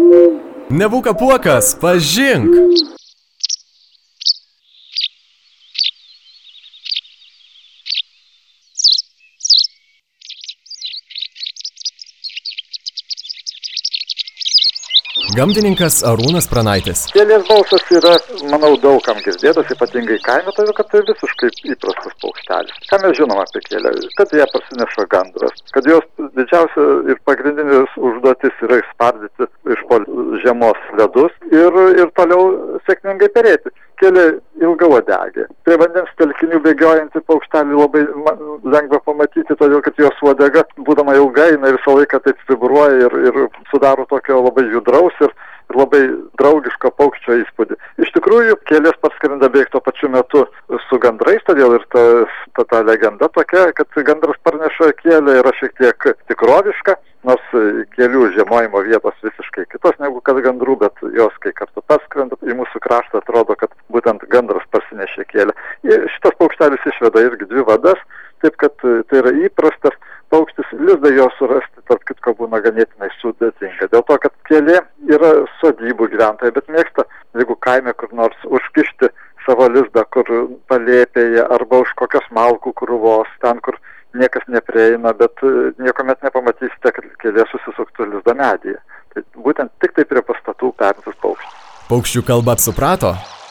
Nebūk apuokas, pažink! Gamtininkas Arūnas Pranaitis. Kielės balsas yra, manau, daugam girdėtas, ypatingai kaime, todėl kad tai visiškai įprastas paukštelis. Ką mes žinom apie kielę? Kad ją parsineša gandras, kad jos didžiausia ir pagrindinis užduotis yra išspardyti iš po žiemos ledus ir toliau sėkmingai perėti. Kielė ilgauodegė. Prie vandens telkinių bėgiojantį paukštelį labai lengva pamatyti, todėl kad jos uodega, būdama ilga, jinai visą laiką taip vibruoja ir sudaro tokio labai judraus ir labai draugiško paukščio įspūdį. Iš tikrųjų, kielės parskrenda beveik tuo pačiu metu su gandrais, todėl ir ta legenda tokia, kad gandras parneša kielę yra šiek tiek tikroviška, nors kielių žiemojimo vietos visiškai kitos negu kad gandrų, bet jos kai kartu parskrenda į mūsų kraštą, atrodo, kad būtent gandras parsinešė kielę. Ir šitas paukštelis išveda irgi 2 vadas, taip kad tai yra įprastas paukštis, lizdą jo surasti, tarp kitko, būna ganėtinai sudėtinga. Dėl to, kad kielė yra sodybų gyventojai, bet mėgsta, jeigu kaime kur nors užkišti savo lizdą, kur palėpėje arba už kokios malkų krūvos, ten, kur niekas neprieina, bet niekuomet nepamatysite, kad kielė susisuktų lizdą medyje. Tai būtent tik tai prie pastatų perintis paukštis. Paukščių kalbą suprato?